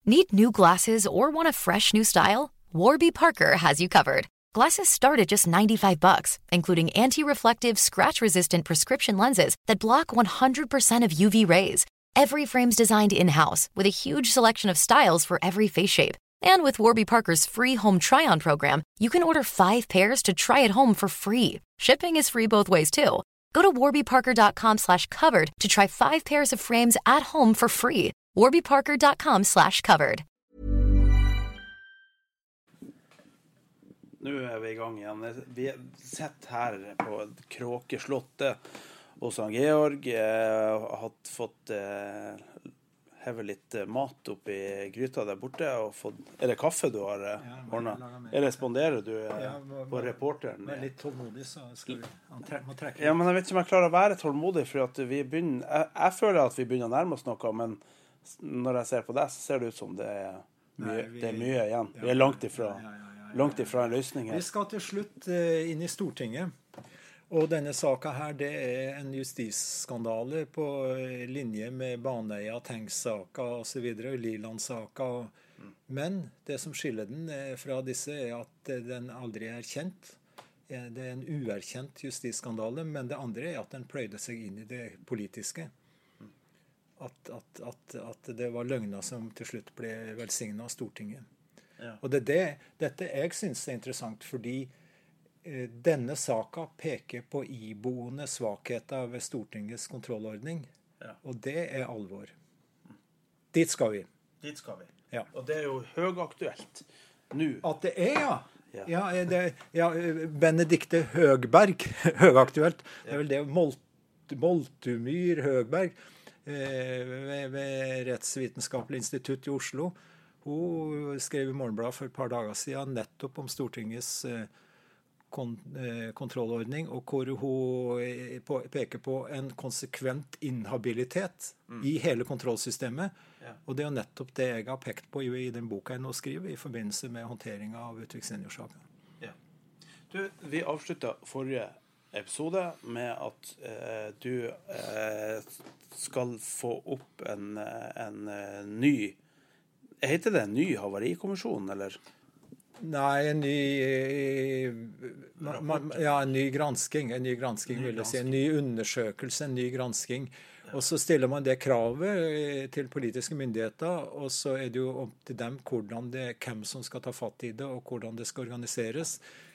Need new glasses or want a fresh new style? Warby Parker has you covered. Glasses start at just $95, including anti-reflective, scratch-resistant prescription lenses that block 100% of UV rays. Every frame's designed in-house with a huge selection of styles for every face shape. And with Warby Parker's free home try-on program, you can order 5 pairs to try at home for free. Shipping is free both ways, too. Go to warbyparker.com/covered to try 5 pairs of frames at home for free. warbyparker.com/covered. Nå vi I gang igjen. Vi sitter her på Kråkeslottet hos han Georg. Har fått hevet litt mat opp I gryta der borte. Og fått, det kaffe du har ordnet? Responderer du på reporteren? Jeg litt tålmodig, så skal vi må trekke. Ja, men jeg vet ikke om jeg klarer å være tålmodig, for at vi begynner, jeg føler at vi begynner å nærme oss noe, men når jeg ser på deg, så ser det ut som det mye igjen. Vi langt ifra en løsning her. Vi skal til slutt inn I Stortinget. Og denne saken her, det en justisskandale på linje med Baneheia, Tengs-saken og så videre, Liland-saken. Men det som skiller den fra disse at den aldri kjent. Det en uerkjent justisskandale, men det andre at den pløyde seg inn I det politiske. At det var løgner som til slutt ble velsignet av Stortinget. Ja. Og dette jeg synes interessant, fordi denne saken peker på iboende svakheter ved Stortingets kontrollordning, og det alvor. Dit skal vi. Ja. Og det jo høyaktuelt nå. At det ja. Benedikte Høgberg, høyaktuelt. Det vel det Moltumyr Høgberg ved Rettsvitenskapelig institutt I Oslo. Hun skrev I Morgenbladet for et par dager siden nettopp om Stortingets kontrollordning, og hvor hun peker på en konsekvent inhabilitet I hele kontrollsystemet. Og det nettopp det jeg har pekt på I den boka jeg nå skriver I forbindelse med håndteringen av Utvik Seniorsaken. Ja. Vi avsluttet forrige episode med at du skal få opp en ny, heter det en ny havarikommisjon, eller? Nei, en ny gransking vil jeg si, en ny undersøkelse, en ny gransking. Og så stiller man det kravet til politiske myndigheter, og så det jo opp til dem hvem som skal ta fatt I det, og hvordan det skal organiseres.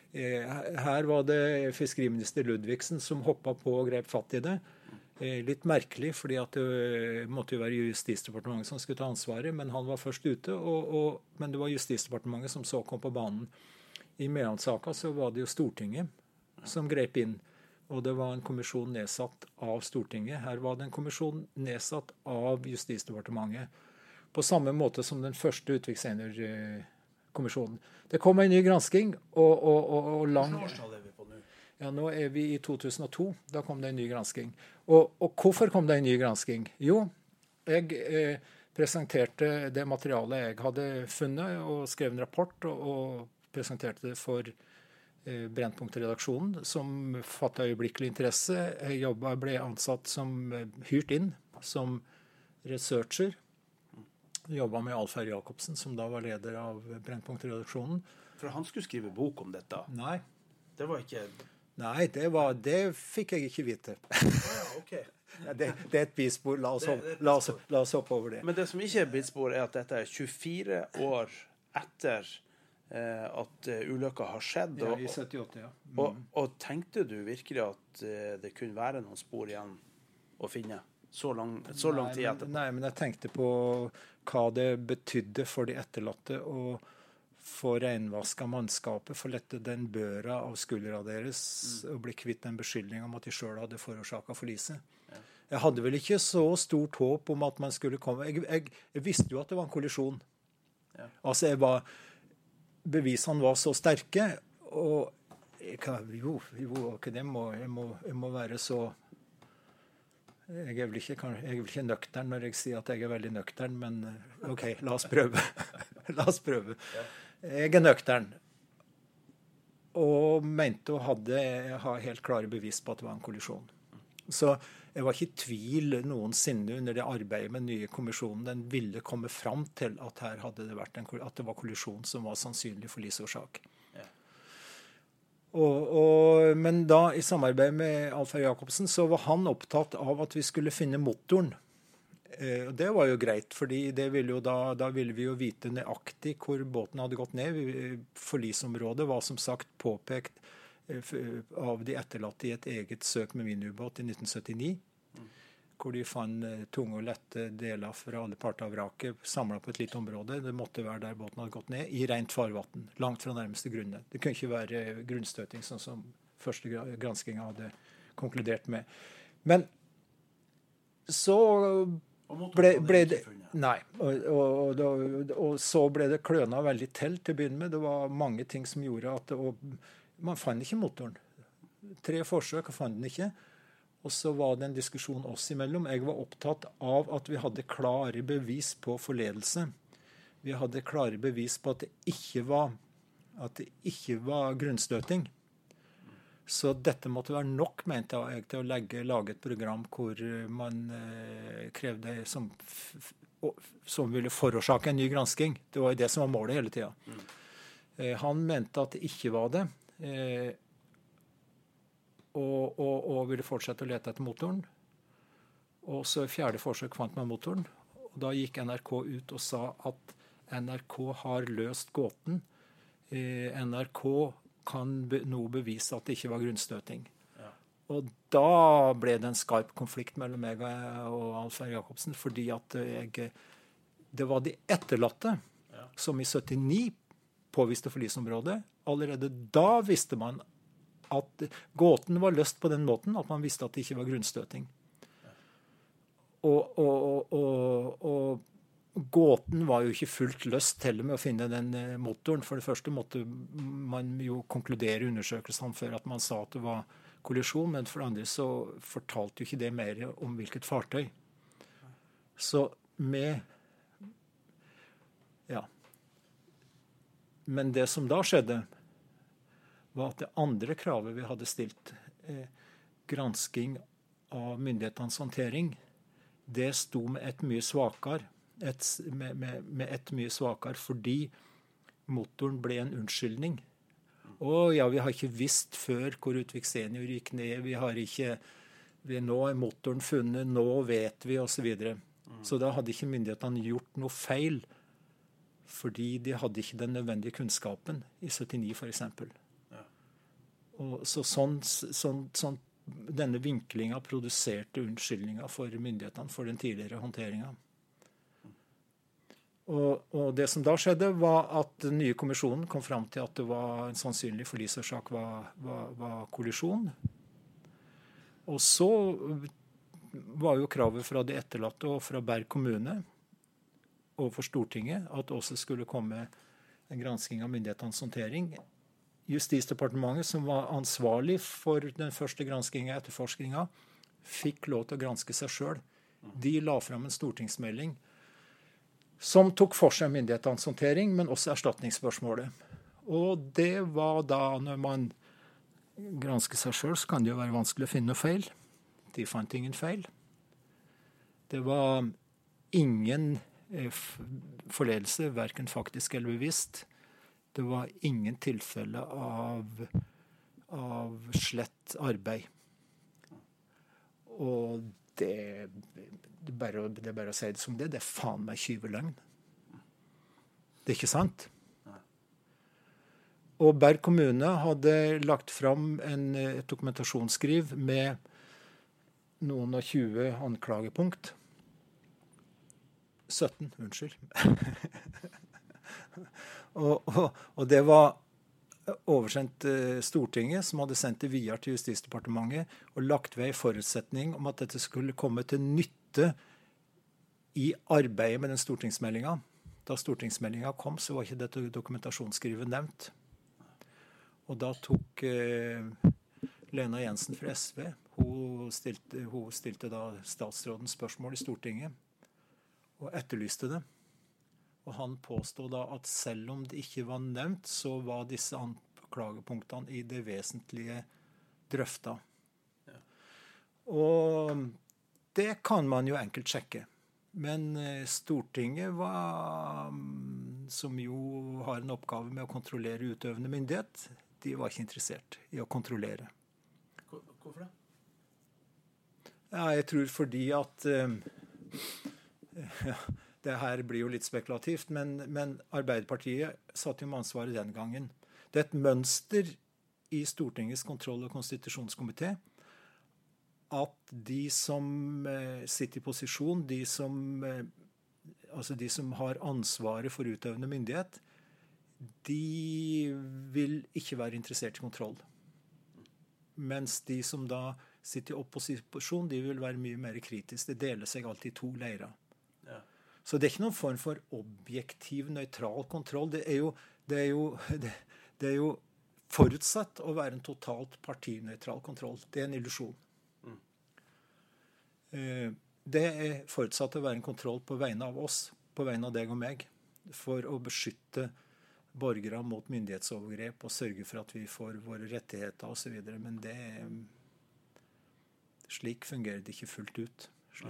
Her var det fiskeriminister Ludvigsen som hoppet på og grep fatt I det. Litt merkelig, fordi at det måtte jo være Justisdepartementet som skulle ta ansvaret, men han var først ute, men det var Justisdepartementet som så kom på banen. I Meland-saken så var det jo Stortinget som grep inn, og det var en kommisjon nedsatt av Stortinget. Her var det en kommisjon nedsatt av Justisdepartementet, på samme måte som den første Utvik Senior-kommisjonen. Det kom en ny gransking, og lang... Ja, nå vi I 2002, da kom det en ny gransking. Og hvorfor kom det en ny gransking? Jo, jeg presenterte det materialet jeg hadde funnet, og skrev en rapport, og presenterte det for Brennpunkt-redaksjonen, som fattet øyeblikkelig interesse. Jeg ble ansatt som hyrt inn, som researcher. Jeg jobbet med Alf Herre Jacobsen, som da var leder av Brennpunkt-redaksjonen. For han skulle skrive bok om dette? Nei. Det var ikke... Nei, det fikk jeg ikke vite. Okay. Ja, det et bispor, la oss hoppe over det. Men det som ikke bispor at dette 24 år etter at ulykka har skjedd. Ja, I 78, ja. Og tenkte du virkelig at det kunne være noen spor igjen å finne så lang tid etterpå? Nei, men jeg tenkte på hva det betydde for de etterlatte og få renvaska mannskapet, for lette den børa av skuldra deres og bli kvitt den beskyldning om at de selv hadde forårsaket forliset. Ja. Jeg hadde vel ikke så stort håp om at man skulle komme. Jeg visste jo at det var en kollisjon. Ja. Altså, bevisene var så sterke, og jeg må være så... Jeg vel ikke nøktern når jeg sier at jeg veldig nøktern, men ok, la oss prøve. La oss prøve. Ja. Jeg nøktern, og mente å ha helt klare bevis på at det var en kollisjon. Så Jeg var ikke i tvil noensinne under det arbeidet med den nye kommisjonen. Den ville komme fram til at her hadde det vært at det var kollisjon som var sannsynlig forlisårsak. Ja. Men da i samarbeid med Alf Jacobsen så var han opptatt av at vi skulle finne motoren. Det var jo greit, fordi det ville jo da ville vi jo vite nøyaktig hvor båten hadde gått ned. Forlisområdet var som sagt påpekt av de etterlatte i et eget søk med minubåt i 1979, hvor de fant tunge og lette deler fra alle parter av vraket samlet på et lite område. Det måtte være der båten hadde gått ned, i rent farvann, langt fra nærmeste grunne. Det kunne ikke være grunnstøting, sånn som første granskingen hadde konkludert med. Men så ble det nei, og så ble det kløna veldig til å begynne med. Det var mange ting som gjorde at man fant ikke motoren. 3 forsøk, og fant den ikke. Og så var det en diskusjon oss imellom. Jeg var opptatt av at vi hadde klare bevis på forledelse. Vi hadde klare bevis på at det ikke var grunnstøting. Så dette måtte være nok, mente jeg, til å lage et program hvor man krevde som ville forårsake en ny gransking. Det var jo det som var målet hele tiden. Han mente at det ikke var det. Og ville fortsette å lete etter motoren. Og så i 4. forsøk fant man motoren. Og da gikk NRK ut og sa at NRK har løst gåten. NRK kan nå bevise at det ikke var grunnstøting. Ja. Og da ble det en skarp konflikt mellom meg og Alf Jacobsen, fordi at det var de etterlatte som i 79 påviste forlisområdet. Allerede da visste man at gåten var løst på den måten at man visste at det ikke var grunnstøting. Og gåten var jo ikke fullt løst til med å finne den motoren. For det første måtte man jo konkludere undersøkelsene før at man sa at det var kollisjon, men for det andre så fortalte jo ikke det mer om hvilket fartøy. Så Men det som da skjedde, var at det andre kravet vi hadde stilt, gransking av myndighetenes håndtering, det sto med et mye svakere, fordi motoren ble en unnskyldning. Vi har ikke visst før hvor Utvik-senior gikk ned, nå er motoren funnet, nå vet vi, og så videre. Så da hadde ikke myndighetene gjort noe feil, fordi de hadde ikke den nødvendige kunnskapen i 79 for eksempel. Og så denne vinklingen produserte unnskyldninger for myndighetene for den tidligere håndteringen. Og det som da skjedde, var at den nye kommisjonen kom fram til at det var en sannsynlig forlisårsak var kollisjon. Og så var jo kravet fra de etterlatte og fra Berg kommune overfor Stortinget at også skulle komme en gransking av myndighetenes håndtering. Justisdepartementet, som var ansvarlig for den første granskingen og etterforskningen, fikk lov til å granske seg selv. De la frem en stortingsmelding som tok for seg myndighetenes håndtering, men også erstatningsspørsmålet. Og det var da, når man gransker seg selv, så kan det jo være vanskelig å finne noe feil. De fant ingen feil. Det var ingen forledelse, hverken faktisk eller bevisst. Det var ingen tilfelle av slett arbeid. Og det er bare å si det som det er faen meg tyveløgn. Det er ikke sant? Og Berg kommune hadde lagt fram et dokumentasjonsskriv med noen og 20 anklagepunkt. 17, unnskyld. og det var oversendt Stortinget, som hadde sendt det videre til Justisdepartementet og lagt ved en forutsetning om at dette skulle komme til nytte i arbeidet med den stortingsmeldingen. Da stortingsmeldingen kom, så var ikke dette dokumentasjonsskrivet nevnt. Og da tok Lena Jensen fra SV, hun stilte da statsråden spørsmål i Stortinget, og etterlyste det. Og han påstod da at selv om det ikke var nevnt, så var disse anklagepunktene i det vesentlige drøfta. Ja. Og Det kan man jo enkelt sjekke. Men Stortinget som jo har en oppgave med å kontrollere utøvende myndighet, de var ikke interessert i å kontrollere. Hvorfor det? Ja, jeg tror fordi at det her blir jo litt spekulativt, men Arbeiderpartiet satt jo med ansvaret den gangen. Det er et mønster i Stortingets kontroll- og konstitusjonskomité at de som sitter i posisjon, de som har ansvaret for utøvende myndighet, de vil ikke være interessert i kontroll. Mens de som da sitter i opposisjon, de vil være mye mer kritiske. Det deler seg alltid i to leirer. Ja. Så det er ikke noen form for objektiv, nøytral kontroll. Det er jo forutsatt å være en totalt partinøytral kontroll. Det er en illusjon. Det er forutsatt å være en kontroll på vegne av oss, på vegne av deg og meg, for å beskytte borgere mot myndighetsovergrep og sørge for at vi får våre rettigheter og så videre. Men slik fungerer det ikke fullt ut.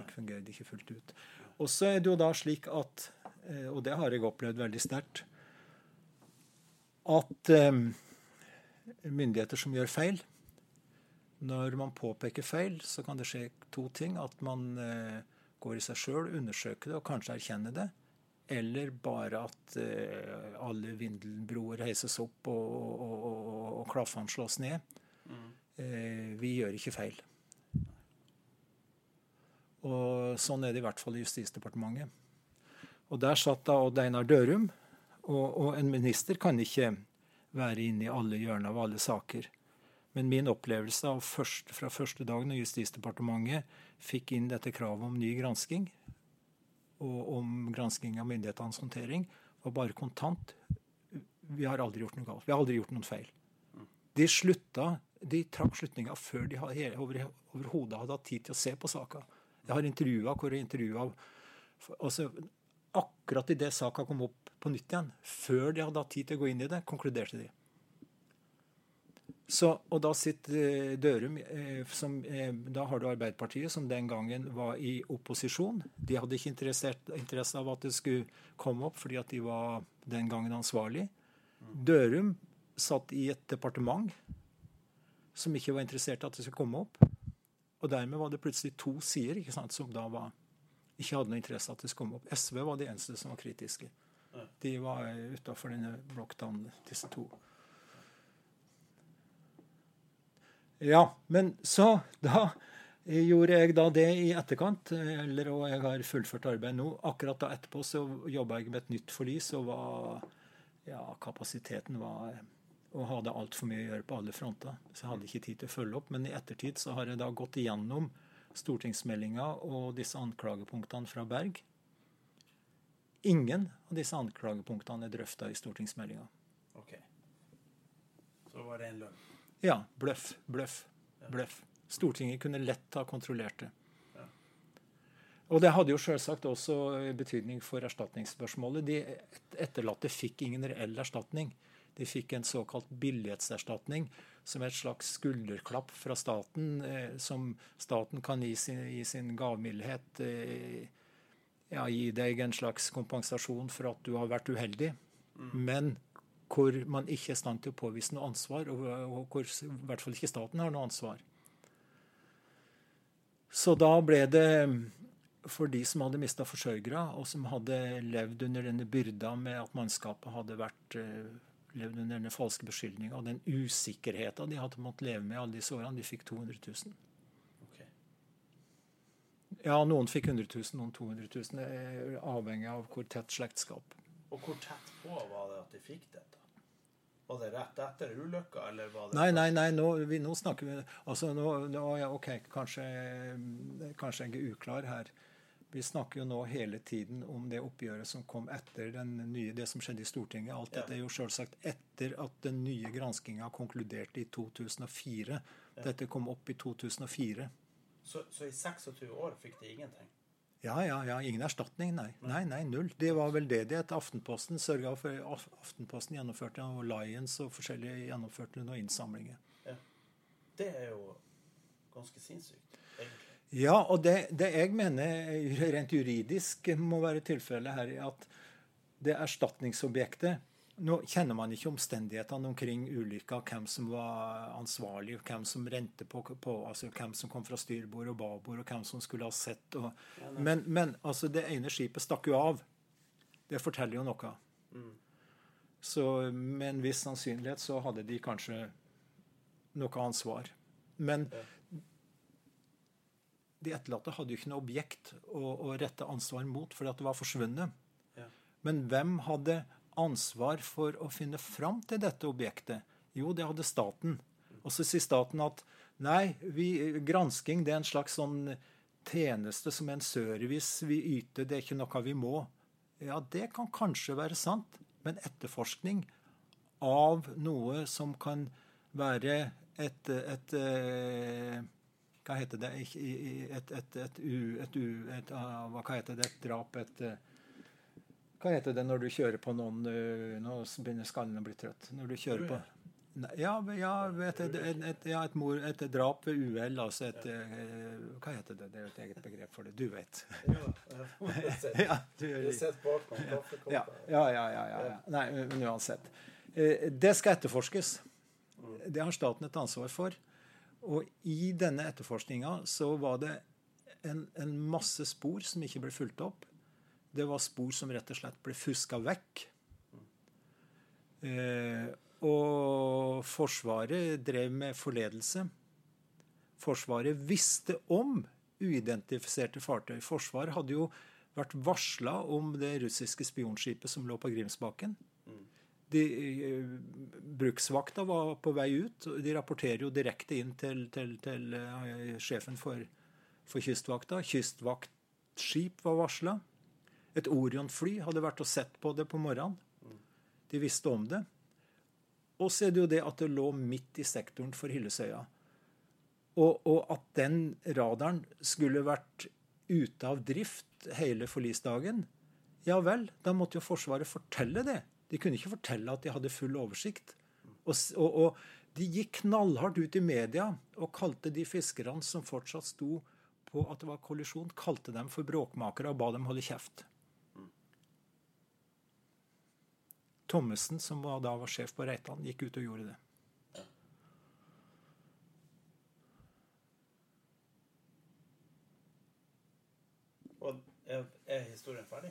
Og så er det jo da slik at, og det har jeg opplevd veldig sterkt, at myndigheter som gjør feil, når man påpeker feil, så kan det skje to ting. At man går i seg selv, undersøker det og kanskje erkjenner det. Eller bare at alle vindelbroer heises opp og klaffene slås ned. Vi gjør ikke feil. Og sånn er det i hvert fall i Justisdepartementet. Og der satt da Odd Einar Dørum, og en minister kan ikke være inne i alle hjørner av alle saker. Men min opplevelse fra første dag når Justisdepartementet fikk inn dette kravet om ny gransking, og om gransking av myndighetenes håndtering, var bare kontant. Vi har aldri gjort noe galt. Vi har aldri gjort noen feil. De trakk slutninga før de overhodet hadde hatt tid til å se på saka. Jeg har intervjuet altså, akkurat i det saka kom opp på nytt igjen, før de hadde hatt tid til å gå inn i det, konkluderte de. Og da sitter Dørum, da har du Arbeiderpartiet, som den gangen var i opposisjon. De hadde ikke interesse av at det skulle komme opp, fordi at de var den gangen ansvarlig. Dørum satt i et departement som ikke var interessert i at det skulle komme opp. Og dermed var det plutselig to sider, ikke sant, som da ikke hadde noe interesse av at det skulle komme opp. SV var de eneste som var kritiske. De var utenfor denne blokkdagen, disse to. Ja, men så da gjorde jeg da det i etterkant, og jeg har fullført arbeid nå. Akkurat da etterpå så jobbet jeg med et nytt forlis, og kapasiteten var å ha det alt for mye å gjøre på alle fronter. Så jeg hadde ikke tid til å følge opp, men i ettertid så har jeg da gått igjennom stortingsmeldinga og disse anklagepunktene fra Berg. Ingen av disse anklagepunktene er drøftet i stortingsmeldinga. Ok. Så var det en løgn. Ja, bløff. Stortinget kunne lett ha kontrollert det. Ja. Og det hadde jo selvsagt også betydning for erstatningsspørsmålet. De etterlatte fikk ingen reell erstatning. De fikk en såkalt billighetserstatning, som er et slags skulderklapp fra staten, som staten kan gi sin gavmildhet, gi deg en slags kompensasjon for at du har vært uheldig. Men hvor man ikke er i stand til å påvise noe ansvar, og hvor i hvert fall ikke staten har noe ansvar. Så da ble det, for de som hadde mistet forsørgere, og som hadde levd under denne byrda med at mannskapet hadde levd under denne falske beskyldningen, og den usikkerheten de hadde måttet leve med alle disse årene, de fikk 200 000. Okay. Ja, noen fikk 100 000, noen 200 000, avhengig av hvor tett slektskap. Og hvor tett på var det at de fikk dette? Var det rett etter ulykka, eller var det... Nei, nå snakker vi... Altså, ok, kanskje jeg er uklar her. Vi snakker jo nå hele tiden om det oppgjøret som kom etter det som skjedde i Stortinget. Alt dette er jo selvsagt etter at den nye granskingen konkluderte i 2004. Dette kom opp i 2004. Så i 26 år fikk de ingenting? Ja, ingen erstatning, nei. Nei, null. Det var vel det Aftenposten sørget for. Aftenposten gjennomførte, og Lions og forskjellige gjennomførte noen innsamlinger. Ja. Det er jo ganske sinnssykt, egentlig. Ja, og det jeg mener rent juridisk må være tilfellet her, er at det erstatningsobjektet, nå kjenner man ikke omstendighetene omkring ulykka, hvem som var ansvarlig, hvem som rente på altså hvem som kom fra styrbord og babord, og hvem som skulle ha sett. Men altså det ene skipet stakk jo av. Det forteller jo noe. Så med en viss sannsynlighet så hadde de kanskje noe ansvar. Men de etterlatte hadde jo ikke noe objekt å rette ansvar mot, fordi at det var forsvunnet. Men hvem hadde ansvar for å finne fram til dette objektet? Jo, det hadde staten. Og så sier staten at nei, gransking det er en slags sånn tjeneste som en service vi yter, det er ikke noe vi må. Ja, det kan kanskje være sant, men etterforskning av noe som kan være et hva heter det? Hva heter det? Et drap, hva heter det når du kjører på noen, nå begynner skallen å bli trøtt, når du kjører på, et drap ved uhell, altså hva heter det? Det er jo et eget begrep for det, du vet. Ja, du har sett bak om kaffekopper. Ja. Nei, men uansett. Det skal etterforskes. Det har staten et ansvar for. Og i denne etterforskningen så var det en masse spor som ikke ble fulgt opp. Det var spor som rett og slett ble fusket vekk. Og Forsvaret drev med forledelse. Forsvaret visste om uidentifiserte fartøy. Forsvaret hadde jo vært varslet om det russiske spionskipet som lå på Grimsbakken. Bruksvakta var på vei ut. De rapporterer jo direkte inn til sjefen for kystvakta. Kystvaktskip var varslet. Et Orion-fly hadde vært og sett på det på morgenen. De visste om det. Og så er det jo det at det lå midt i sektoren for Hillesøya. Og at den radaren skulle vært ute av drift hele forlisdagen, ja vel, da måtte jo Forsvaret fortelle det. De kunne ikke fortelle at de hadde full oversikt. Og de gikk knallhardt ut i media og kalte de fiskerne som fortsatt sto på at det var kollisjon, kalte dem for bråkmakere og ba dem holde kjeft. Thommessen, som da var sjef på Reitan, gikk ut og gjorde det. Og er historien ferdig?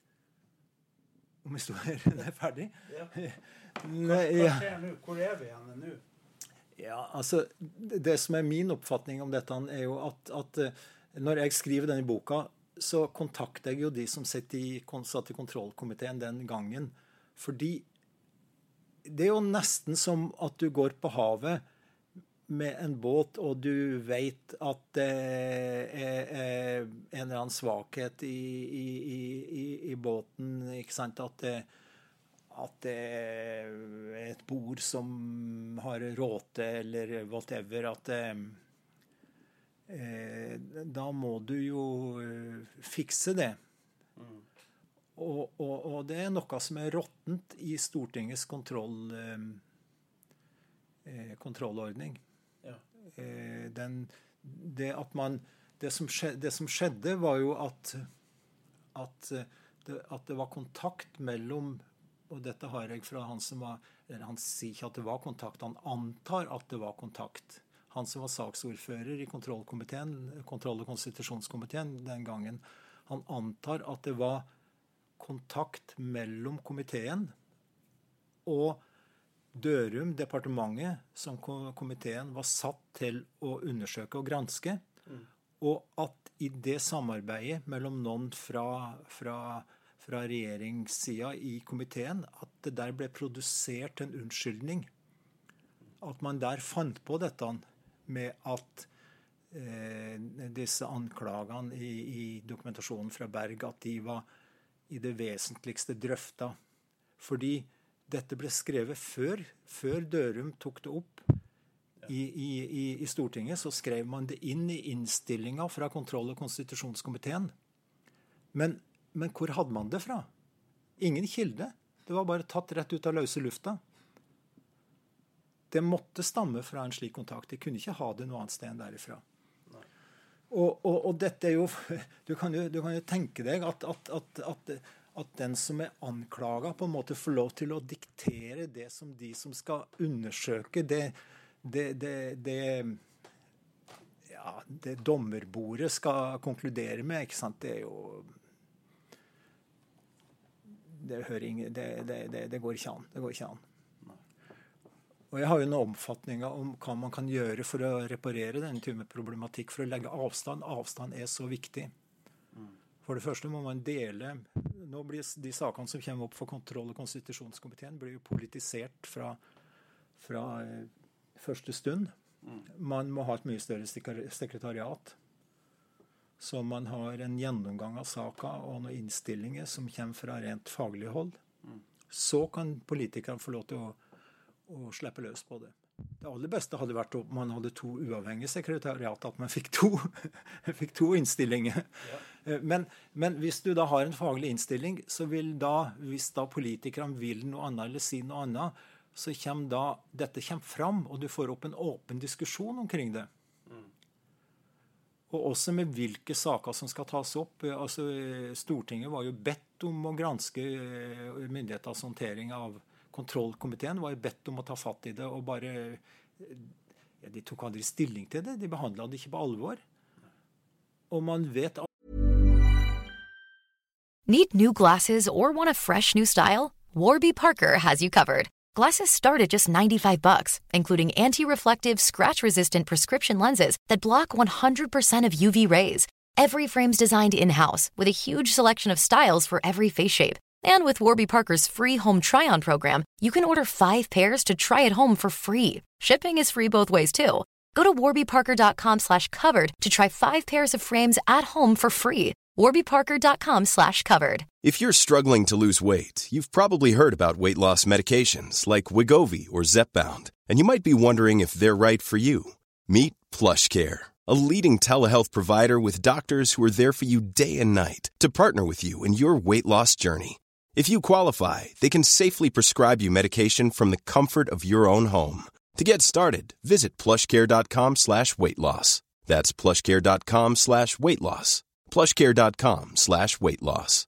Om historien er ferdig? Ja. Hva skjer nå? Hvor er vi igjen nå? Ja, altså, det som er min oppfatning om dette, er jo at når jeg skriver denne boka, så kontakter jeg jo de som satt i kontrollkomiteen den gangen. Fordi det er jo nesten som at du går på havet med en båt, og du vet at det er en eller annen svakhet i båten, ikke sant? At det er et bord som har råte, eller whatever, da må du jo fikse det. Og det er noe som er råttent i Stortingets kontrollordning. Ja. Det som skjedde var jo at det var kontakt mellom, og dette har jeg fra han som var, han sier ikke at det var kontakt, han antar at det var kontakt. Han som var saksordfører i kontroll- og konstitusjonskomiteen den gangen, han antar at det var kontakt mellom komiteen og Dørum, departementet, som komiteen var satt til å undersøke og granske, og at i det samarbeidet mellom noen fra regjeringssiden i komiteen, at det der ble produsert en unnskyldning. At man der fant på dette med at disse anklagene i dokumentasjonen fra Berg, at de var i det vesentligste drøfta. Fordi dette ble skrevet før Dørum tok det opp i Stortinget, så skrev man det inn i innstillinga fra kontroll- og konstitusjonskomiteen. Men hvor hadde man det fra? Ingen kilde. Det var bare tatt rett ut av løse lufta. Det måtte stamme fra en slik kontakt. De kunne ikke ha det noe annet sted enn derifra. Og dette jo du kan jo tenke deg at den som anklaget på en måte får lov til å diktere det som de som skal undersøke det dommerbordet skal konkludere med, ikke sant? Det jo det går ikke an. Det går ikke an. Og jeg har jo noen omfatninger om hva man kan gjøre for å reparere denne type problematikk, for å legge avstand. Avstand så viktig. For det første må man dele. Nå blir de sakene som kommer opp for kontroll- og konstitusjonskomiteen blir jo politisert fra første stund. Man må ha et mye større sekretariat. Så man har en gjennomgang av saker og noen innstillinger som kommer fra rent faglig hold. Så kan politikerne få lov til å slippe løs på det. Det aller beste hadde vært om man hadde 2 uavhengige sekretariat, at man fikk to innstillinger. Ja. Men hvis du da har en faglig innstilling, så vil da, hvis da politikerne vil noe annet eller si noe annet, så kommer da dette fram, og du får opp en åpen diskusjon omkring det. Og også med hvilke saker som skal tas opp. Altså, Stortinget var jo bedt om å granske myndighetenes håndtering av kontrollkomiteen, var jo bedt om å ta fatt i det, og bare de tok aldri stilling til det. De behandlet det ikke på alvor. Og man vet Need new glasses or want a fresh new style? Warby Parker has you covered. Glasses start at just $95, including anti-reflective, scratch-resistant prescription lenses that block 100% of UV rays. Every frame's designed in-house with a huge selection of styles for every face shape. And with Warby Parker's free home try-on program, you can order 5 pairs to try at home for free. Shipping is free both ways, too. Go to warbyparker.com/covered to try 5 pairs of frames at home for free. warbyparker.com/covered. If you're struggling to lose weight, you've probably heard about weight loss medications like Wegovy or Zepbound, and you might be wondering if they're right for you. Meet PlushCare, a leading telehealth provider with doctors who are there for you day and night to partner with you in your weight loss journey. If you qualify, they can safely prescribe you medication from the comfort of your own home. To get started, visit plushcare.com/weightloss. That's plushcare.com/weightloss. plushcare.com/weightloss.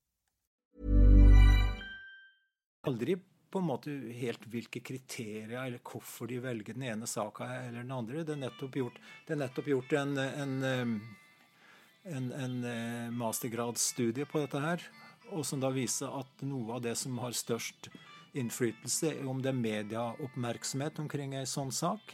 Aldri på en måte helt hvilke kriterier eller hvorfor de velger den ene saken eller den andre. Det er nettopp gjort en mastergradsstudie på dette her, og som da viser at noe av det som har størst innflytelse om det medieoppmerksomhet omkring en sånn sak.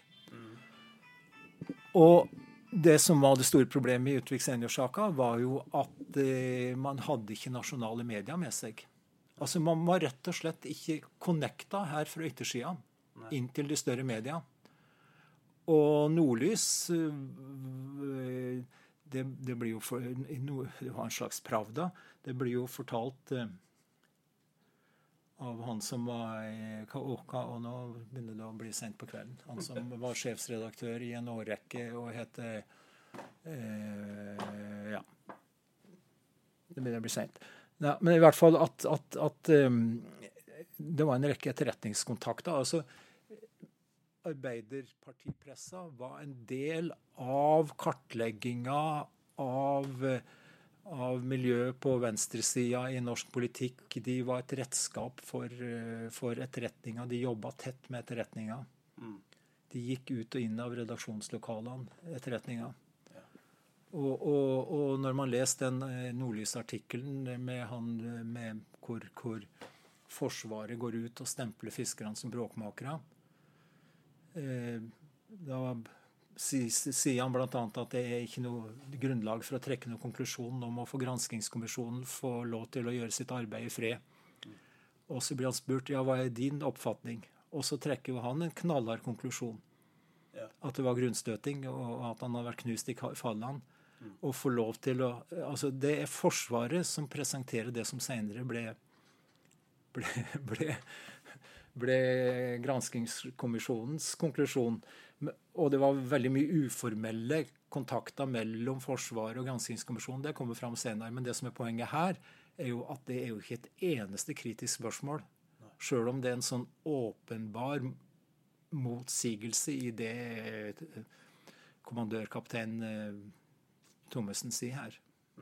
Og det som var det store problemet i Utvik seniorsaken var jo at man hadde ikke nasjonale medier med seg. Altså man var rett og slett ikke connecta her fra yttersiden inn til de større media. Og Nordlys, det blir jo det var en slags pravda. Det blir jo fortalt av han som var i Kaoka, og nå begynner det å bli sent på kvelden. Han som var sjefsredaktør i en årrekke og heter ja. Det begynner å bli sent. Ja, men i hvert fall at det var en rekke etterretningskontakter. Altså, Arbeiderpartipressa var en del av kartlegginga av miljø på venstresida i norsk politikk. De var et redskap for etterretninga. De jobbet tett med etterretninga. De gikk ut og inn av redaksjonslokalene, etterretninga. Og når man leser den Nordlys-artikkelen med hvor Forsvaret går ut og stempler fiskerne som bråkmakere, da sier han blant annet at det ikke noe grunnlag for å trekke noen konklusjon om å få granskingskommisjonen få lov til å gjøre sitt arbeid i fred. Og så blir han spurt, ja, hva din oppfatning? Og så trekker jo han en knallhard konklusjon. Ja. At det var grunnstøting, og at han har vært knust i fallene. Og få lov til å... Altså, det Forsvaret som presenterer det som senere ble granskingskommisjonens konklusjon. Og det var veldig mye uformelle kontakter mellom Forsvaret og granskingskommisjonen. Det kommer fram senere, men det som poenget her jo at det jo ikke et eneste kritisk spørsmål. Selv om det en sånn åpenbar motsigelse i det kommandørkaptein Thommessen sier her.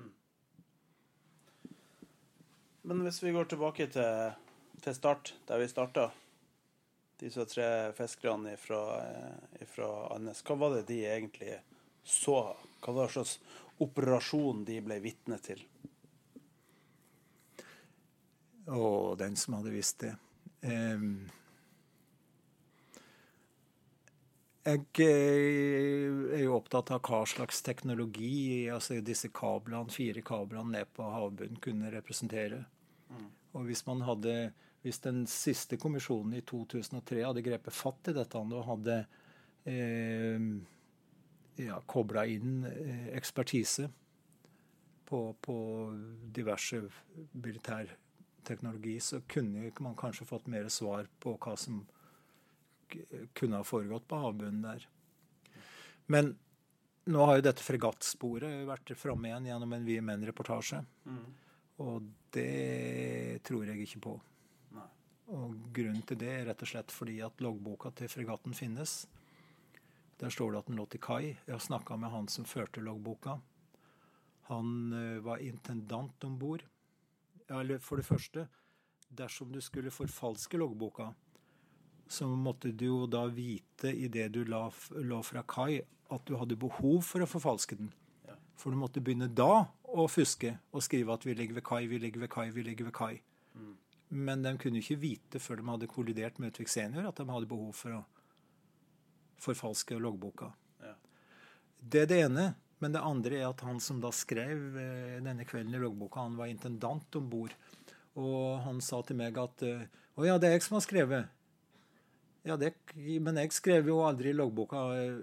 Men hvis vi går tilbake til start, der vi startet, disse 3 fiskerne fra Annes, hva var det de egentlig så? Hva var det slags operasjon de ble vitne til? Den som hadde visst det. Jeg er jo opptatt av hva slags teknologi altså disse 4 kablene ned på havbunnen kunne representere. Og hvis den siste kommisjonen i 2003 hadde grepet fatt i dette og hadde koblet inn ekspertise på diverse militærteknologi, så kunne man kanskje fått mer svar på hva som kunne ha foregått på havbunnen der. Men nå har jo dette fregattsporet vært fremme igjen gjennom en Vi Menn-reportasje. Og det tror jeg ikke på. Nei. Og grunnen til det er rett og slett fordi at loggboka til fregatten finnes. Der står det at den lå til kai. Jeg har snakket med han som førte loggboka. Han var intendant ombord. Eller for det første, dersom du skulle forfalske loggboka, så måtte du jo da vite i det du la fra kai at du hadde behov for å forfalske den. Ja. For du måtte begynne da å fuske og skrive at vi ligger ved kai, vi ligger ved kai, vi ligger ved kai. Men de kunne ikke vite før de hadde kollidert med Utvik Senior at de hadde behov for å forfalske loggboka. Ja. Det er det ene, men det andre er at han som da skrev denne kvelden i loggboka, han var intendant ombord. Og han sa til meg at å ja, det er jeg som har skrevet. Ja, men jeg skrev jo aldri i loggboka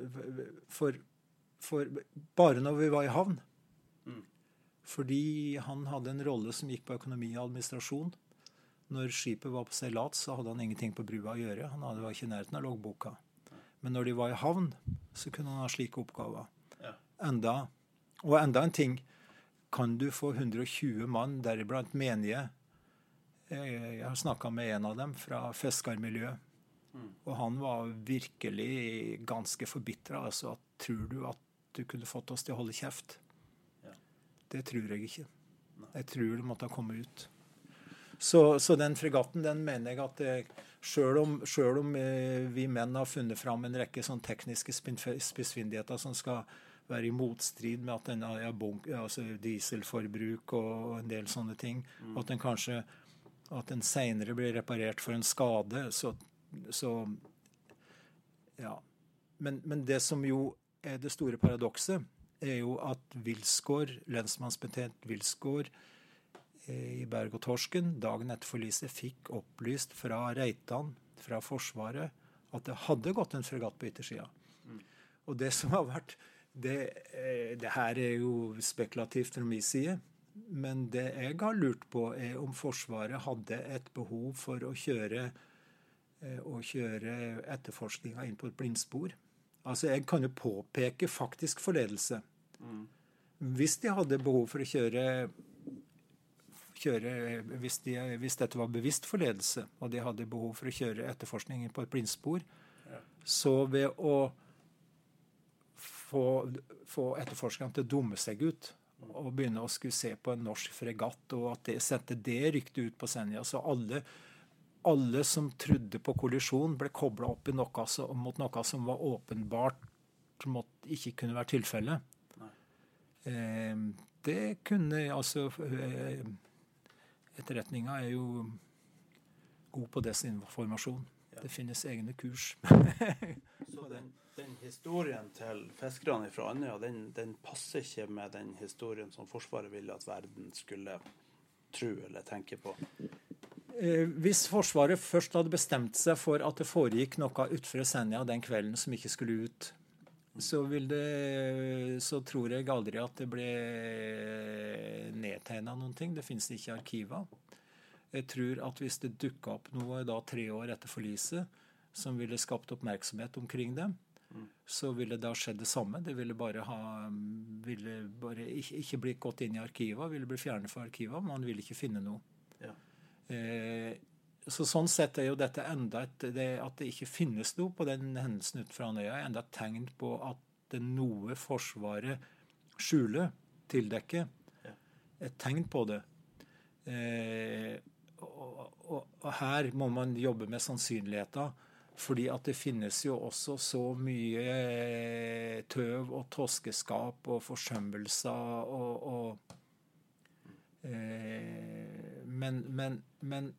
for bare når vi var i havn. Fordi han hadde en rolle som gikk på økonomi og administrasjon. Når skipet var på seilat, så hadde han ingenting på brua å gjøre. Han var ikke i nærheten av loggboka. Men når de var i havn, så kunne han ha slike oppgaver. Ja. Enda en ting, kan du få 120 mann, deriblant menige. Jeg har snakket med en av dem fra fiskermiljøet. Og han var virkelig ganske forbitret. Altså, tror du at du kunne fått oss til å holde kjeft? Ja. Det tror jeg ikke. Nei. Jeg tror det måtte ha kommet ut. Så den fregatten, den mener jeg at selv om vi menn har funnet fram en rekke sånn tekniske spissfindigheter som skal være i motstrid med at den altså dieselforbruk og en del sånne ting, og at den senere blir reparert for en skade, så ja. Men det som jo er det store paradokset, er jo at Wilsgård, lensmannsbetjent Wilsgård i Berg og Torsken, dagen etter forliset, fikk opplyst fra Reitan, fra Forsvaret, at det hadde gått en fregatt på yttersida. Og det som har vært, det her er jo spekulativt fra min side, men det jeg har lurt på er om Forsvaret hadde et behov for å kjøre etterforskninga inn på et blindspor. Altså, jeg kan jo påpeke faktisk forledelse. Hvis de hadde behov for å kjøre hvis dette var bevisst forledelse, og de hadde behov for å kjøre etterforskning inn på et blindspor, så ved å få etterforskerne til å dumme seg ut og begynne å skulle se på en norsk fregatt, og at det sendte det rykte ut på Senja, så alle som trodde på kollisjon ble koblet opp i mot noe som var åpenbart ikke kunne være tilfelle. Det kunne altså etterretninga er jo god på desinformasjon. Ja. Det finnes egne kurs. Så den historien til fiskerne fra Andøya, den passer ikke med den historien som Forsvaret ville at verden skulle tro eller tenke på? Hvis Forsvaret først hadde bestemt seg for at det foregikk noe utenfor Senja den kvelden som ikke skulle ut, så tror jeg aldri at det ble nedtegnet noen ting. Det finnes ikke arkiver. Jeg tror at hvis det dukket opp noe 3 år etter forliset som ville skapt oppmerksomhet omkring det, så ville det da skjedd det samme. Det ville bare ikke bli gått inn i arkivet, ville bli fjernet fra arkivet, man ville ikke finne noe. Ja. Så sånn sett er jo dette enda at det ikke finnes noe på den hendelsen utenfor Andøya, enda et tegn på at det noe Forsvaret skjule, tildekke, et tegn på det. Og her må man jobbe med sannsynligheter, fordi at det finnes jo også så mye tøv og toskeskap og forsømmelser men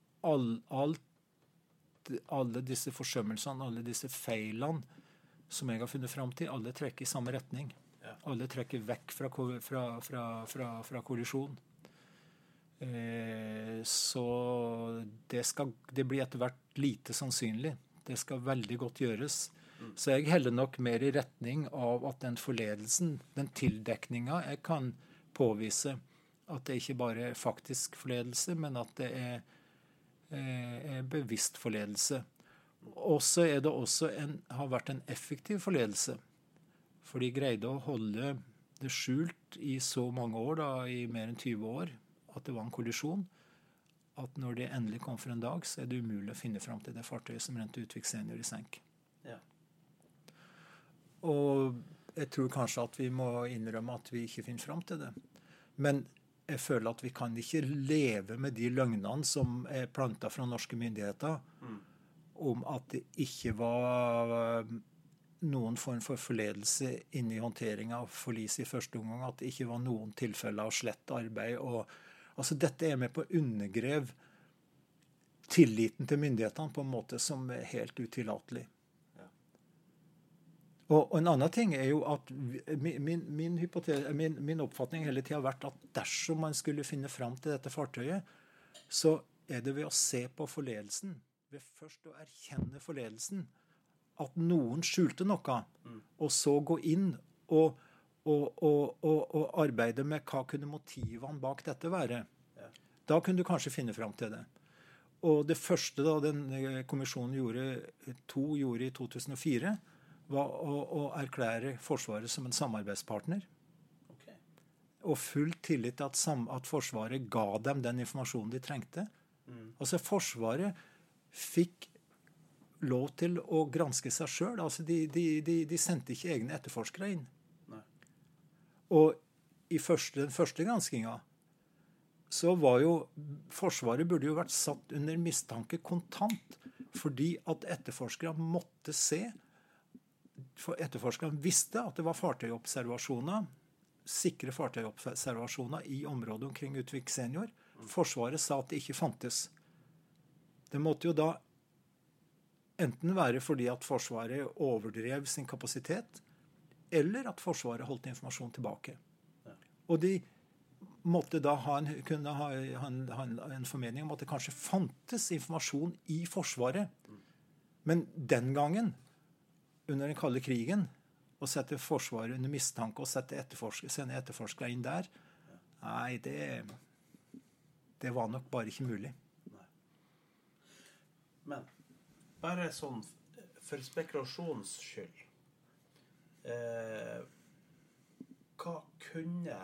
alle disse forsømmelsene, alle disse feilene som jeg har funnet frem til, alle trekker i samme retning. Alle trekker vekk fra kollisjon. Så det blir etter hvert lite sannsynlig. Det skal veldig godt gjøres. Så jeg heller nok mer i retning av at den forledelsen, den tildekninga, jeg kan påvise at det ikke bare er faktisk forledelse, men at det er bevisst forledelse. Og så er det også har vært en effektiv forledelse. For de greide å holde det skjult i så mange år, i mer enn 20 år, at det var en kollisjon, at når det endelig kom for en dag, så er det umulig å finne frem til det fartøyet som rente Utvik Senior i senk. Ja. Og jeg tror kanskje at vi må innrømme at vi ikke finner frem til det. Men jeg føler at vi kan ikke leve med de løgnene som er plantet fra norske myndigheter, om at det ikke var noen form for forledelse inne i håndteringen av forlis i første omgang, at det ikke var noen tilfeller av slett arbeid. Altså dette er med på å undergreve tilliten til myndighetene på en måte som er helt utillatelig. Ja. Og en annen ting er jo at min oppfatning hele tiden har vært at dersom man skulle finne frem til dette fartøyet, så er det ved å se på forledelsen, ved først å erkjenne forledelsen, at noen skjulte noe, og så gå inn og arbeide med hva kunne motivene bak dette være. Ja. Da kunne du kanskje finne frem til det. Og det første den kommisjonen gjorde i 2004, var å erklære Forsvaret som en samarbeidspartner. Okay. Og full tillit til at Forsvaret ga dem den informasjonen de trengte. Altså Forsvaret fikk lov til å granske seg selv. Altså de sendte ikke egne etterforskere inn. Nei. Og i den første granskingen så var jo Forsvaret burde jo vært satt under mistanke kontant, fordi at etterforskere måtte se, for etterforskerne visste at det var fartøyobservasjoner, sikre fartøyobservasjoner i området omkring Utvik Senior. Forsvaret sa at det ikke fantes. Det måtte jo da enten være fordi at Forsvaret overdrev sin kapasitet, eller at Forsvaret holdt informasjon tilbake. Ja. Og de måtte da kunne ha en formening om at det kanskje fantes informasjon i Forsvaret. Men den gangen, under den kalde krigen, å sette Forsvaret under mistanke og sende etterforskere inn der, nei, det var nok bare ikke mulig. Nei. Men bare sånn for spekulasjons skyld, hva kunne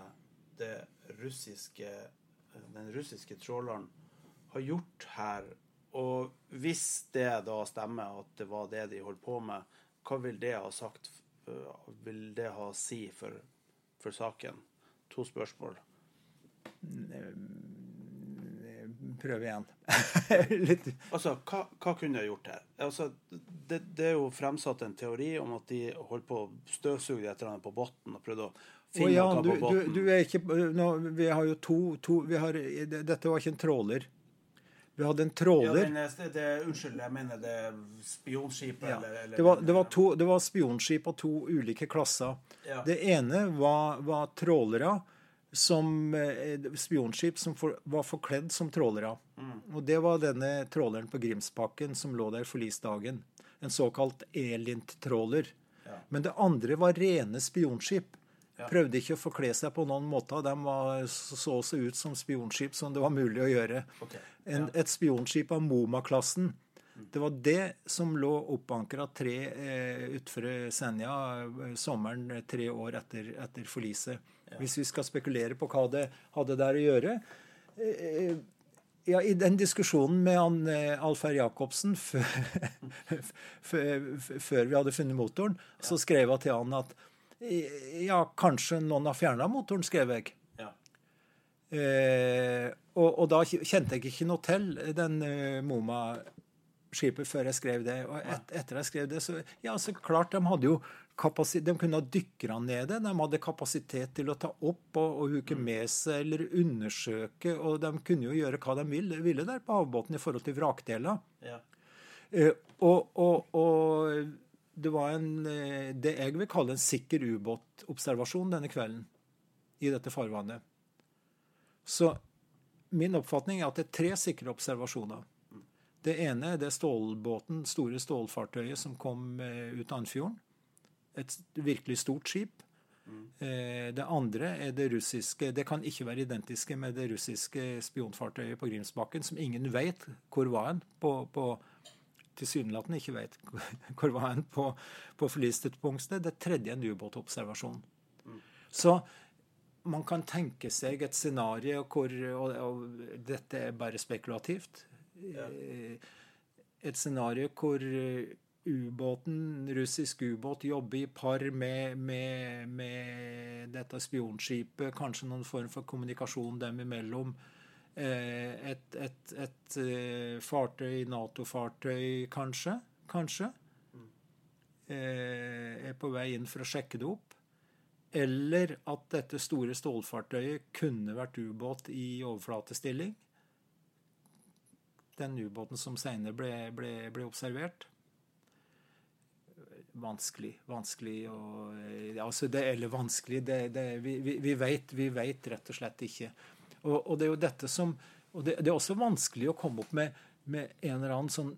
den russiske tråleren ha gjort her? Og hvis det da stemmer at det var det de holdt på med, hva vil det ha sagt? Vil det ha si for saken? 2 spørsmål. Prøv igjen. Altså, hva kunne jeg gjort her? Altså, det er jo fremsatt en teori om at de holdt på å støvsuge et eller annet på botten og prøvde å finne noe på botten. Du er ikke... vi har jo dette var ikke en tråler. Vi hadde en tråler... Ja, unnskyld, jeg mener det spionskip ja. eller det var spionskip av 2 ulike klasser. Ja. Det ene var trålere, spionskip som var forkledd som trålere. Og det var denne tråleren på Grimsbakken som lå der forlisdagen. En såkalt Elint-tråler. Ja. Men det andre var rene spionskip. Ja. Prøvde ikke å forkle seg på noen måte. De så ut som spionskip som det var mulig å gjøre. Okay. Ja. Et spionskip av Moma-klassen. Det var det som lå oppankret 3 utfor Senja sommeren 3 år etter forliset. Ja. Hvis vi skal spekulere på hva det hadde der å gjøre. Ja, i den diskusjonen med Alfer Jacobsen før vi hadde funnet motoren, så skrev jeg til han at Ja, kanskje noen har fjernet motoren, skrev jeg. Ja. Og da kjente jeg ikke noe til den MoMA-skipet før jeg skrev det. Og etter jeg skrev det, så klart, de hadde jo de kunne ha dykkere nede, de hadde kapasitet til å ta opp og huke med seg eller undersøke, og de kunne jo gjøre hva de ville der på havbåten i forhold til vrakdeler. Ja. Og det var det jeg vil kalle en sikker ubåtobservasjon denne kvelden i dette farvannet. Så min oppfatning at det 3 sikre observasjoner. Det ene det stålbåten, store stålfartøyet som kom ut av Andfjorden. Et virkelig stort skip. Det andre det russiske. Det kan ikke være identiske med det russiske spionfartøyet på Grimsbakken, som ingen vet hvor var en tilsynelatende ikke vet hvor var en på forlistutpunktet. Det tredje en ubåtobservasjon. Så man kan tenke seg et scenario hvor, og dette bare spekulativt, et scenario hvor russisk ubåt jobber i par med dette spionskipet, kanskje noen form for kommunikasjon dem imellom, et fartøy, NATO-fartøy kanskje, på vei inn for å sjekke det opp, eller at dette store stålfartøyet kunne vært ubåt i overflatestilling, den ubåten som senere ble observert. Vanskelig vi vet rett og slett ikke, og det er jo dette som, og det er også vanskelig å komme opp med en eller annen sånn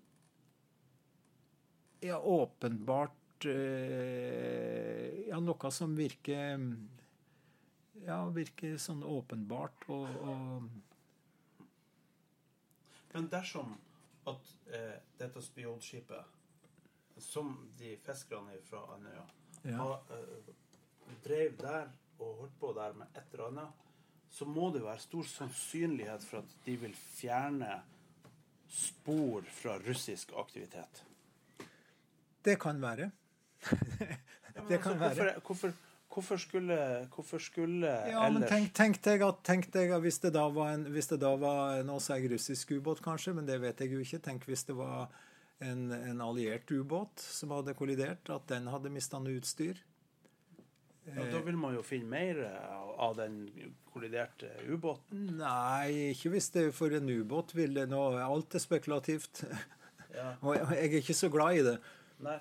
åpenbart noe som virker sånn åpenbart og Men dersom at dette spionskipet som de fiskerne fra Andøya drev der og holdt på der med et eller annet, så må det være stor sannsynlighet for at de vil fjerne spor fra russisk aktivitet. Det kan være. Det kan være. Hvorfor skulle men tenk deg at hvis det da var nå sier jeg russisk ubåt kanskje, men det vet jeg jo ikke. Tenk hvis det var en alliert ubåt som hadde kollidert, at den hadde mistet noe utstyr. Da vil man jo finne mer av den kolliderte ubåten. Nei, ikke hvis det for en ubåt ville nå, alt spekulativt. Ja. Og jeg er ikke så glad i det. Nei.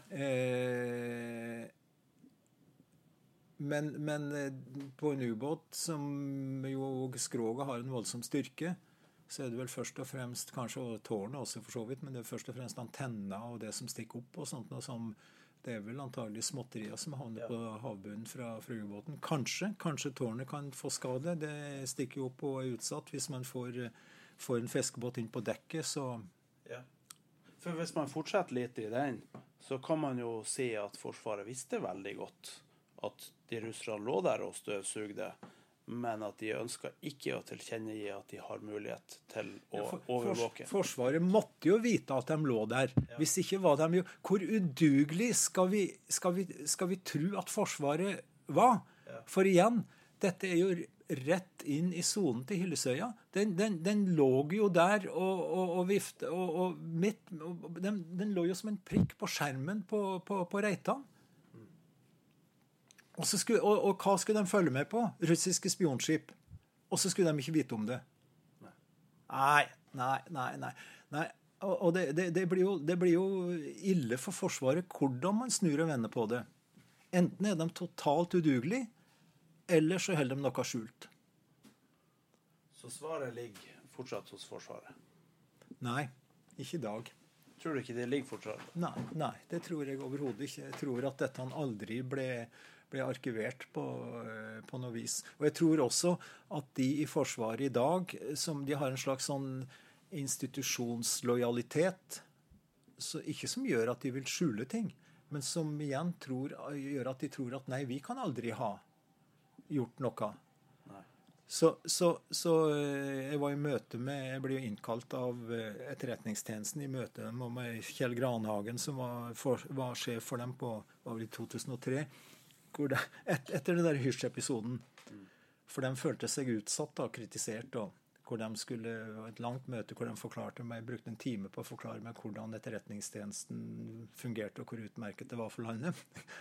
Men på en ubåt som jo skroget har en voldsom styrke, så det vel først og fremst, kanskje tårnet også for så vidt, men det først og fremst antenner og det som stikker opp og sånt, og som det vel antagelig småtterier som havner på havbunnen fra ubåten. Kanskje tårnet kan få skade, det stikker jo opp og er utsatt hvis man får en fiskebåt inn på dekket, så... Ja. For hvis man fortsetter litt i den, så kan man jo si at Forsvaret visste veldig godt at de russerne lå der og støvsugde, men at de ønsker ikke å tilkjennegi at de har mulighet til å overvåke. Forsvaret måtte jo vite at de lå der. Ja. Hvis ikke var de jo... Hvor udugelig skal vi tro at Forsvaret var? Ja. For igjen, dette er jo rett inn i zonen til Hillesøya. Den lå jo der og vifte, og den lå jo som en prikk på skjermen på Reitan. Og hva skulle de følge med på? Russiske spionskip. Og så skulle de ikke vite om det. Nei. Og det blir jo ille for Forsvaret hvordan man snur og vender på det. Enten er de totalt udugelige, eller så holder de noe skjult. Så svaret ligger fortsatt hos Forsvaret? Nei, ikke i dag. Tror du ikke det ligger fortsatt? Nei, det tror jeg overhodet ikke. Jeg tror at dette aldri ble arkivert på noe vis. Og jeg tror også at de i Forsvaret i dag, som de har en slags sånn institusjonslojalitet, så ikke som gjør at de vil skjule ting, men som igjen gjør at de tror at nei, vi kan aldri ha gjort noe. Nei. Så jeg var i møte med, jeg ble jo innkalt av etterretningstjenesten i møte med Kjell Granhagen, som var sjef for dem i 2003, etter den der Hysj-episoden, for de følte seg utsatt og kritisert, og hvor de skulle et langt møte hvor de forklarte meg, brukte en time på å forklare meg hvordan etterretningstjenesten fungerte og hvor utmerket det var for landet.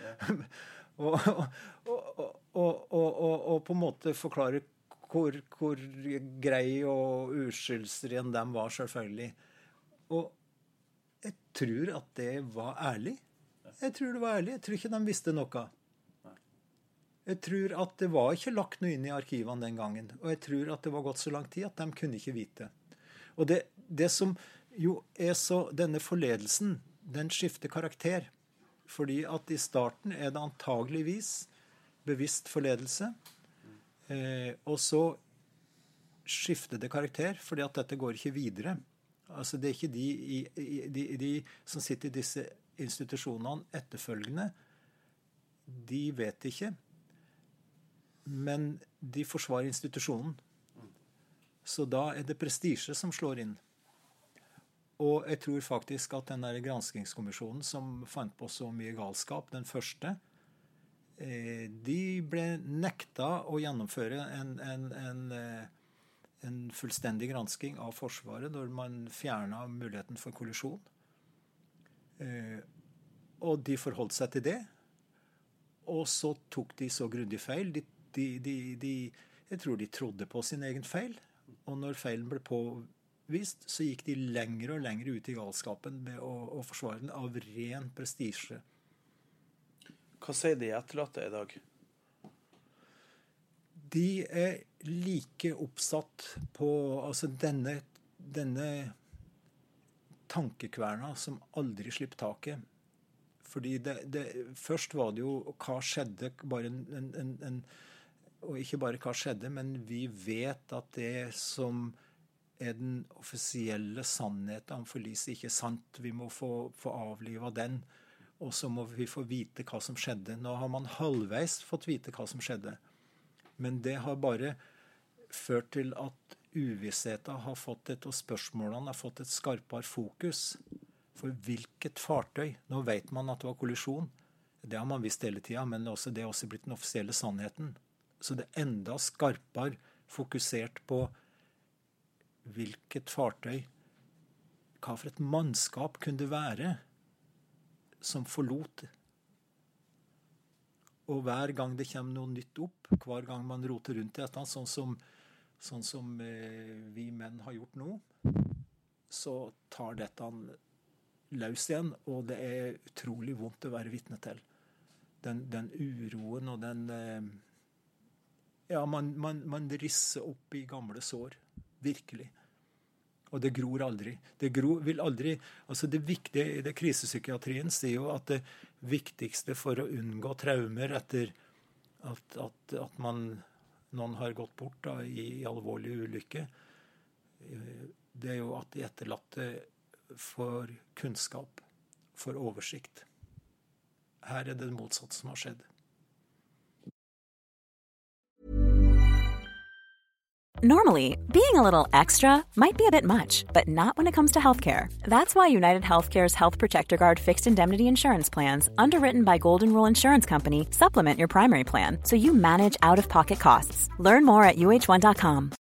og på en måte forklare hvor grei og uskyldsren de var, selvfølgelig. Og jeg tror at det var ærlig. Jeg tror det var ærlig. Jeg tror ikke de visste noe. Jeg tror at det var ikke lagt noe inn i arkivene den gangen. Og jeg tror at det var gått så lang tid at de kunne ikke vite. Og det som jo er så, denne forledelsen, den skifter karakter. Fordi at i starten er det antageligvis bevisst forledelse. Og så skifter det karakter, fordi at dette går ikke videre. Altså det er ikke de som sitter i disse institusjonene etterfølgende, de vet ikke, men de forsvarer institusjonen. Så da er det prestisje som slår inn. Og jeg tror faktisk at den der granskingskommisjonen som fant på så mye galskap, den første, de ble nekta å gjennomføre en fullstendig gransking av Forsvaret når man fjernet muligheten for kollisjon. Og de forholdt seg til det. Og så tok de så grundig feil. Jeg tror de trodde på sin egen feil. Og når feilen ble påvist, så gikk de lenger og lenger ut i galskapen med å forsvare den av ren prestisje. Hva sier de etterlatte i dag? De er like oppsatt på altså denne tankekverna som aldri slipper taket. Fordi først var det jo hva skjedde, bare og ikke bare hva skjedde, men vi vet at det som er den offisielle sannheten om forliset ikke er sant. Vi må få avlivet den, og så må vi få vite hva som skjedde. Nå har man halvveis fått vite hva som skjedde. Men det har bare ført til at uvissheten har fått og spørsmålene har fått et skarpere fokus. For hvilket fartøy? Nå vet man at det var kollisjon. Det har man visst hele tiden, men det er også blitt den offisielle sannheten. Så det er enda skarpere fokusert på hvilket fartøy, hva for et mannskap kunne det være som forlot. Og hver gang det kommer noe nytt opp, hver gang man roter rundt i dette, sånn som vi menn har gjort nå, så tar dette løs igjen, og det er utrolig vondt å være vitne til. Den uroen og den man risser opp i gamle sår, virkelig. Og det gror aldri. Det vil aldri, altså det viktige i det krisepsykiatrien sier jo at det viktigste for å unngå traumer etter at noen har gått bort i alvorlig ulykke, det er jo at de etterlatte får kunnskap, får oversikt. Her er det motsatt som har skjedd. Normally, being a little extra might be a bit much, but not when it comes to healthcare. That's why United Healthcare's Health Protector Guard fixed indemnity insurance plans, underwritten by Golden Rule Insurance Company, supplement your primary plan so you manage out-of-pocket costs. Learn more at uh1.com.